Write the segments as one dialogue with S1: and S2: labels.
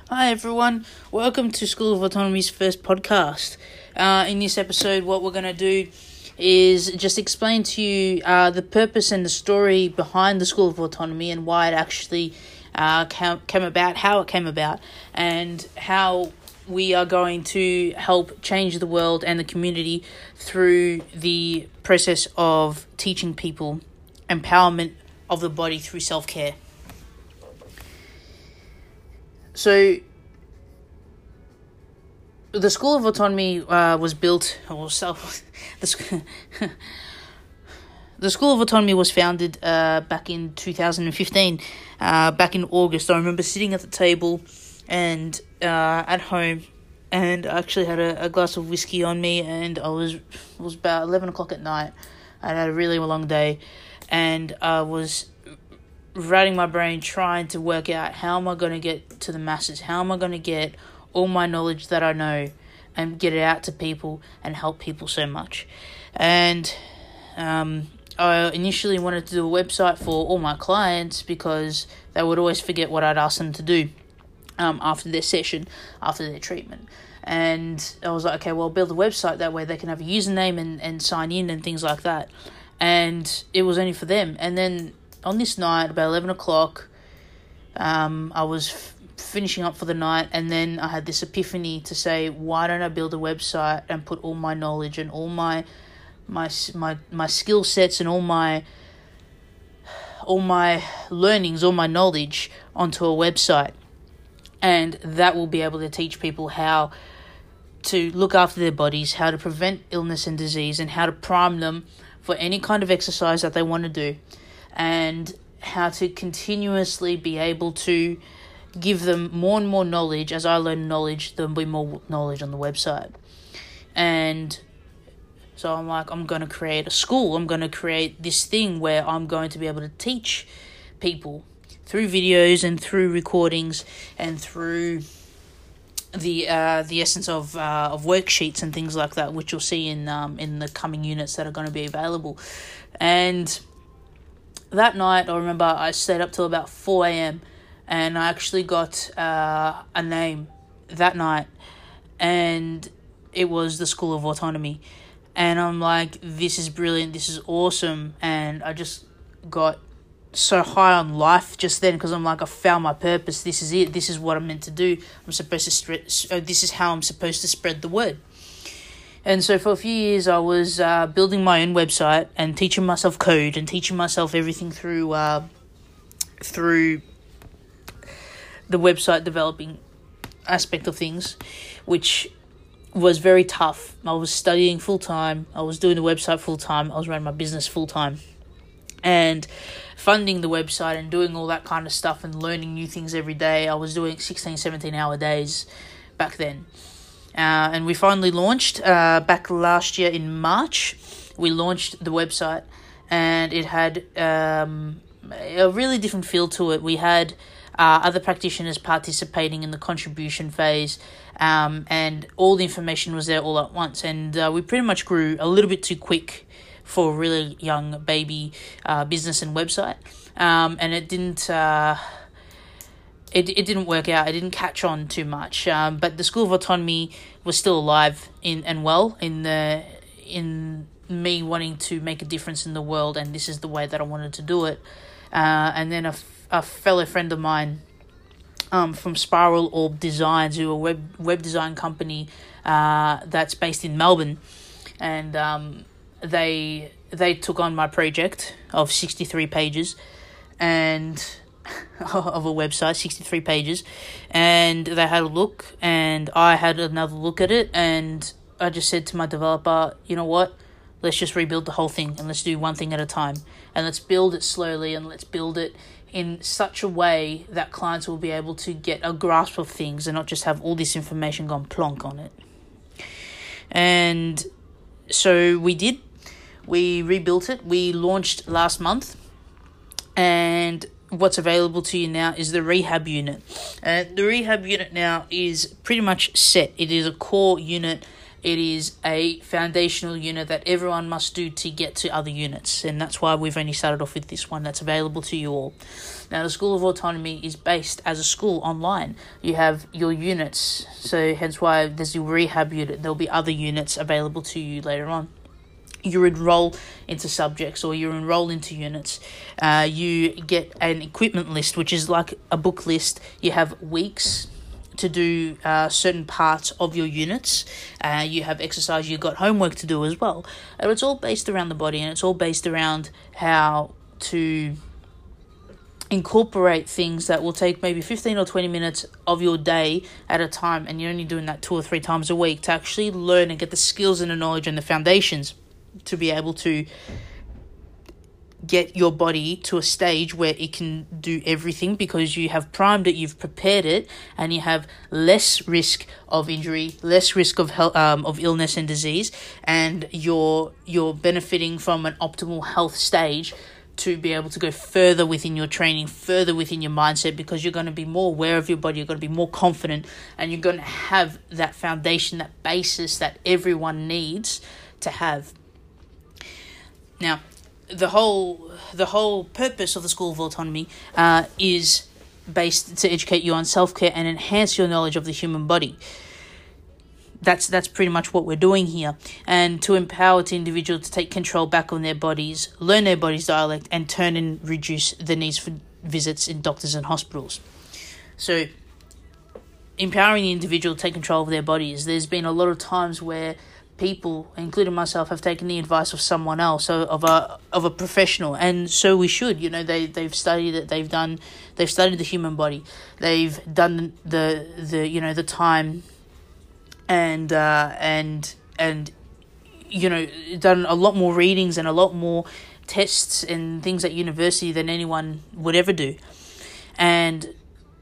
S1: Hi everyone, welcome to School of Autonomy's first podcast. In this episode, what we're going to do is just explain to you the purpose and the story behind the School of Autonomy and why it actually came about, how it came about, and how we are going to help change the world and the community through the process of teaching people empowerment of the body through self-care. So, the School of Autonomy was built, the School of Autonomy was founded back in 2015, back in August. I remember sitting at the table and at home, and I actually had a glass of whiskey on me, and it was about 11 o'clock at night. I had a really long day, and I was ratting my brain trying to work out how am I going to get to the masses, how am I going to get all my knowledge that I know and get it out to people and help people so much. And I initially wanted to do a website for all my clients because they would always forget what I'd ask them to do after their session, after their treatment. And I was like, okay, well, build a website, that way they can have a username and sign in and things like that. And it was only for them. And then on this night, about 11 o'clock, I was finishing up for the night, and then I had this epiphany to say, why don't I build a website and put all my knowledge and all my skill sets and all my learnings, all my knowledge onto a website, and that will be able to teach people how to look after their bodies, how to prevent illness and disease, and how to prime them for any kind of exercise that they want to do, and how to continuously be able to give them more and more knowledge. As I learn knowledge, there'll be more knowledge on the website. And so I'm like, I'm going to create a school. I'm going to create this thing where I'm going to be able to teach people through videos and through recordings and through the essence of worksheets and things like that, which you'll see in the coming units that are going to be available. And that night, I remember I stayed up till about 4 a.m. and I actually got a name that night, and it was the School of Autonomy. And I'm like, this is brilliant, this is awesome. And I just got so high on life just then, because I'm like, I found my purpose. This is it. This is what I'm meant to do. This is how I'm supposed to spread the word. And so for a few years, I was building my own website and teaching myself code and teaching myself everything through the website developing aspect of things, which was very tough. I was studying full-time, I was doing the website full-time, I was running my business full-time, and funding the website and doing all that kind of stuff and learning new things every day. I was doing 16, 17-hour days back then. And we finally launched back last year in March. We launched the website, and it had a really different feel to it. We had other practitioners participating in the contribution phase, and all the information was there all at once. And we pretty much grew a little bit too quick for a really young baby business and website, and it didn't. It didn't work out. It didn't catch on too much. But the School of Autonomy was still alive in me wanting to make a difference in the world, and this is the way that I wanted to do it. And then a fellow friend of mine from Spiral Orb Designs, who are a web design company that's based in Melbourne, and they took on my project of 63 pages and of a website, 63 pages, and they had a look, and I had another look at it, and I just said to my developer, you know what, let's just rebuild the whole thing, and let's do one thing at a time, and let's build it slowly, and let's build it in such a way that clients will be able to get a grasp of things and not just have all this information gone plonk on it. And so we did. We rebuilt it. We launched last month, and what's available to you now is the rehab unit. The rehab unit now is pretty much set. It is a core unit It is a foundational unit that everyone must do to get to other units, and that's why we've only started off with this one that's available to you all. Now, the School of Autonomy is based as a school online. You have your units, so hence why there's your rehab unit. There'll be other units available to you later on. You enroll into subjects, or you enroll into units. You get an equipment list, which is like a book list. You have weeks to do certain parts of your units. You have exercise, you've got homework to do as well. And it's all based around the body, and it's all based around how to incorporate things that will take maybe 15 or 20 minutes of your day at a time, and you're only doing that 2 or 3 times a week to actually learn and get the skills and the knowledge and the foundations to be able to get your body to a stage where it can do everything, because you have primed it, you've prepared it, and you have less risk of injury, less risk of health, of illness and disease, and you're benefiting from an optimal health stage to be able to go further within your training, further within your mindset, because you're going to be more aware of your body, you're going to be more confident, and you're going to have that foundation, that basis that everyone needs to have. Now, the whole purpose of the School of Autonomy is based to educate you on self-care and enhance your knowledge of the human body. That's pretty much what we're doing here, and to empower the individual to take control back on their bodies, learn their body's dialect, and turn and reduce the needs for visits in doctors and hospitals. So, empowering the individual to take control of their bodies. There's been a lot of times where people, including myself, have taken the advice of someone else, of a professional, and so we should. They've studied it. They've studied the human body. They've done the time, and done a lot more readings and a lot more tests and things at university than anyone would ever do, and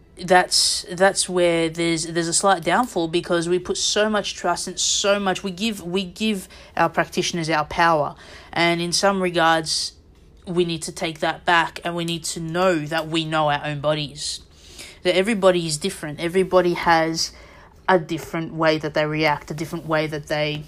S1: that's where there's a slight downfall, because we put so much trust and so much we give our practitioners our power, and in some regards we need to take that back, and we need to know that we know our own bodies, that everybody is different. Everybody has a different way that they react, a different way that they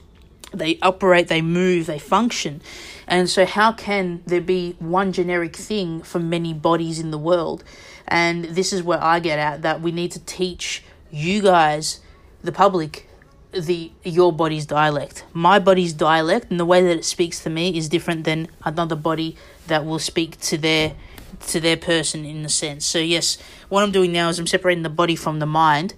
S1: operate, they move, they function. And so how can there be one generic thing for many bodies in the world? And this is where I get at, that we need to teach you guys, the public, your body's dialect. My body's dialect, and the way that it speaks to me is different than another body that will speak to their person, in a sense. So yes, what I'm doing now is I'm separating the body from the mind,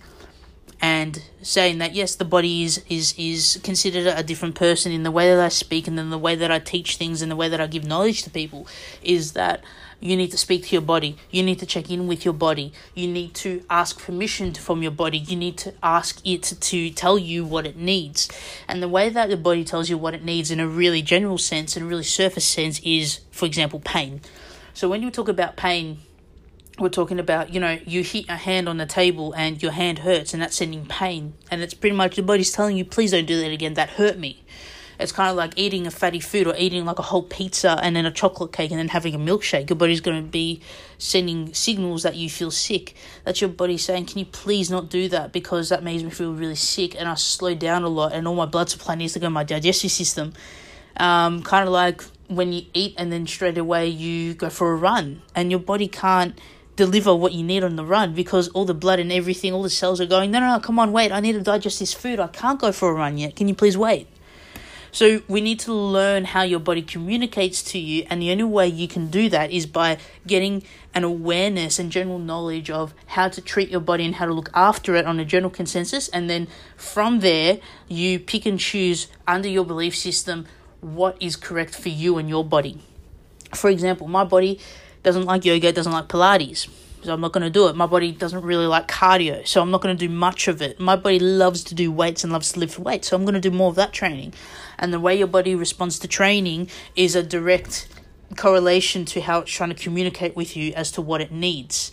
S1: and saying that yes, the body is considered a different person in the way that I speak, and then the way that I teach things, and the way that I give knowledge to people, is that you need to speak to your body. You need to check in with your body. You need to ask permission from your body. You need to ask it to tell you what it needs. And the way that the body tells you what it needs in a really general sense and really surface sense is, for example, pain. So when you talk about pain, we're talking about, you hit a hand on the table and your hand hurts, and that's sending pain. And it's pretty much the body's telling you, please don't do that again, that hurt me. It's kind of like eating a fatty food, or eating like a whole pizza and then a chocolate cake and then having a milkshake. Your body's going to be sending signals that you feel sick. That's your body saying, can you please not do that, because that makes me feel really sick and I slow down a lot and all my blood supply needs to go to my digestive system. Kind of like when you eat and then straight away you go for a run, and your body can't deliver what you need on the run, because all the blood and everything, all the cells are going, no, come on, wait, I need to digest this food. I can't go for a run yet. Can you please wait? So we need to learn how your body communicates to you, and the only way you can do that is by getting an awareness and general knowledge of how to treat your body and how to look after it on a general consensus, and then from there you pick and choose under your belief system what is correct for you and your body. For example, my body doesn't like yoga, doesn't like Pilates, so I'm not going to do it. My body doesn't really like cardio, so I'm not going to do much of it. My body loves to do weights and loves to lift weights, so I'm going to do more of that training. And the way your body responds to training is a direct correlation to how it's trying to communicate with you as to what it needs.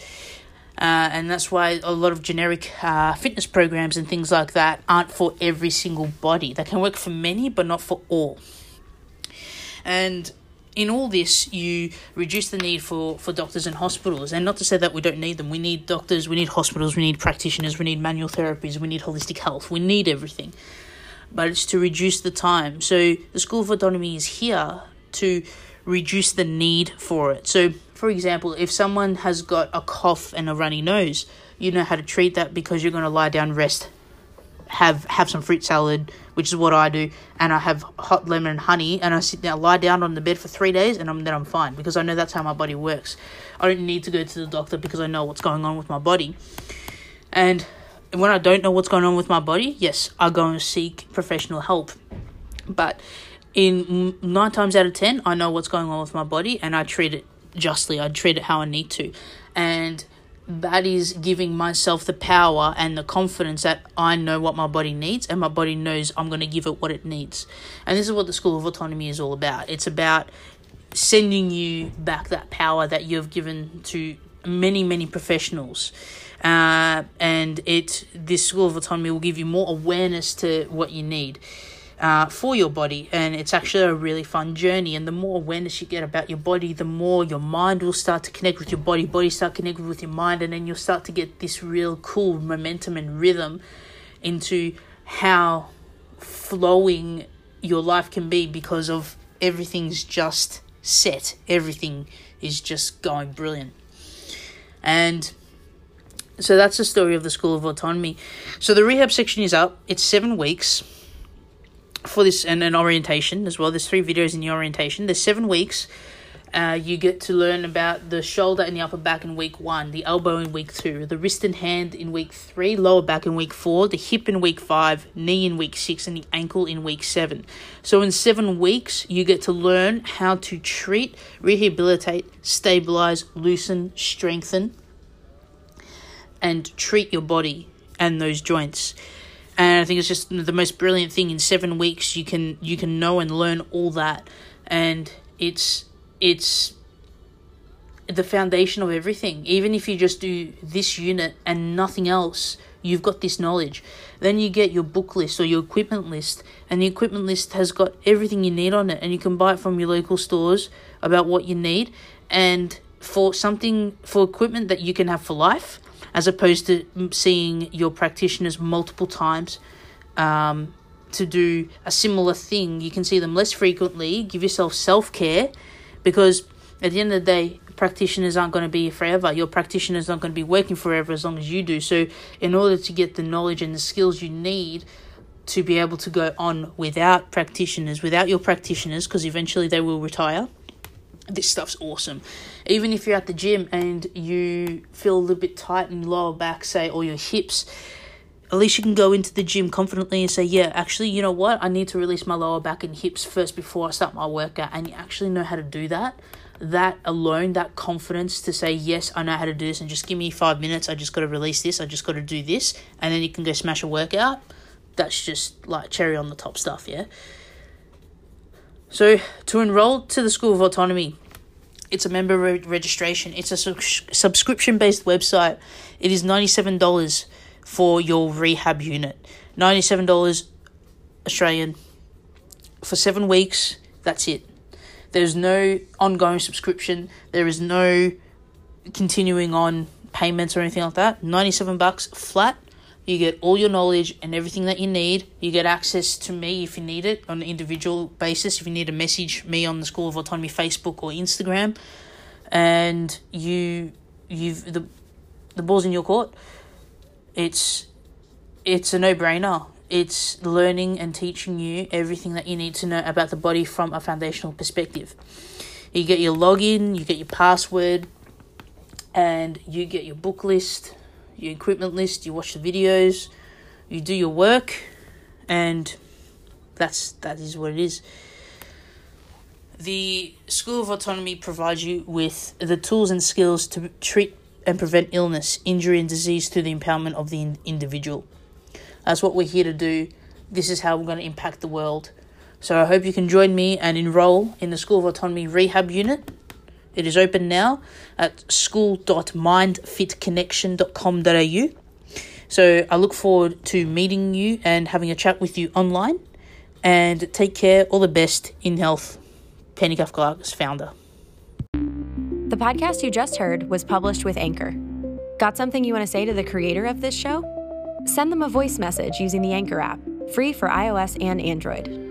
S1: And that's why a lot of generic fitness programs and things like that aren't for every single body. They can work for many, but not for all. And in all this, you reduce the need for doctors and hospitals. And not to say that we don't need them. We need doctors, we need hospitals, we need practitioners, we need manual therapies, we need holistic health. We need everything. but it's to reduce the time. So the School of Autonomy is here to reduce the need for it. So, for example, if someone has got a cough and a runny nose, you know how to treat that because you're going to lie down, rest, have some fruit salad, which is what I do, and I have hot lemon and honey, and I sit down, lie down on the bed for 3 days, and then I'm fine because I know that's how my body works. I don't need to go to the doctor because I know what's going on with my body. And when I don't know what's going on with my body, yes, I go and seek professional help. But in 9 times out of 10, I know what's going on with my body, and I treat it justly. I treat it how I need to. And that is giving myself the power and the confidence that I know what my body needs, and my body knows I'm going to give it what it needs. And this is what the School of Autonomy is all about. It's about sending you back that power that you've given to many, many professionals. And this School of Autonomy will give you more awareness to what you need for your body, and it's actually a really fun journey. And the more awareness you get about your body, the more your mind will start to connect with your body start connected with your mind, and then you'll start to get this real cool momentum and rhythm into how flowing your life can be, because of everything's just set, everything is just going brilliant. And so that's the story of the School of Autonomy. So the rehab section is up. It's 7 weeks for this, and an orientation as well. There's 3 videos in the orientation. There's 7 weeks. You get to learn about the shoulder and the upper back in week 1, the elbow in week 2, the wrist and hand in week 3, lower back in week 4, the hip in week 5, knee in week 6, and the ankle in week 7. So in 7 weeks, you get to learn how to treat, rehabilitate, stabilize, loosen, strengthen, and treat your body and those joints. And I think it's just the most brilliant thing. In 7 weeks, you can know and learn all that, and it's the foundation of everything. Even if you just do this unit and nothing else, you've got this knowledge. Then you get your book list or your equipment list, and the equipment list has got everything you need on it, and you can buy it from your local stores about what you need, and for equipment that you can have for life, as opposed to seeing your practitioners multiple times to do a similar thing. You can see them less frequently. Give yourself self-care, because at the end of the day, practitioners aren't going to be here forever. Your practitioner's not going to be working forever as long as you do. So in order to get the knowledge and the skills you need to be able to go on without your practitioners, because eventually they will retire, this stuff's awesome. Even if you're at the gym and you feel a little bit tight in your lower back, say, or your hips, at least you can go into the gym confidently and say, yeah, actually, you know what? I need to release my lower back and hips first before I start my workout. And you actually know how to do that. That alone, that confidence to say, yes, I know how to do this, and just give me 5 minutes. I just got to release this. I just got to do this. And then you can go smash a workout. That's just like cherry on the top stuff, yeah? So to enroll to the School of Autonomy, it's a member registration. It's a subscription-based website. It is $97 for your rehab unit. $97 Australian for 7 weeks. That's it. There's no ongoing subscription. There is no continuing on payments or anything like that. $97 flat. You get all your knowledge and everything that you need. You get access to me if you need it on an individual basis. If you need to message me on the School of Autonomy Facebook or Instagram, and the ball's in your court. It's a no-brainer. It's learning and teaching you everything that you need to know about the body from a foundational perspective. You get your login, you get your password, and you get your book list, your equipment list, you watch the videos, you do your work, and that is what it is. The School of Autonomy provides you with the tools and skills to treat and prevent illness, injury, and disease through the empowerment of the individual. That's what we're here to do. This is how we're going to impact the world. So I hope you can join me and enroll in the School of Autonomy Rehab Unit. It is open now at school.mindfitconnection.com.au. So I look forward to meeting you and having a chat with you online. And take care. All the best in health. Penny Kafkalakis, founder.
S2: The podcast you just heard was published with Anchor. Got something you want to say to the creator of this show? Send them a voice message using the Anchor app. free for iOS and Android.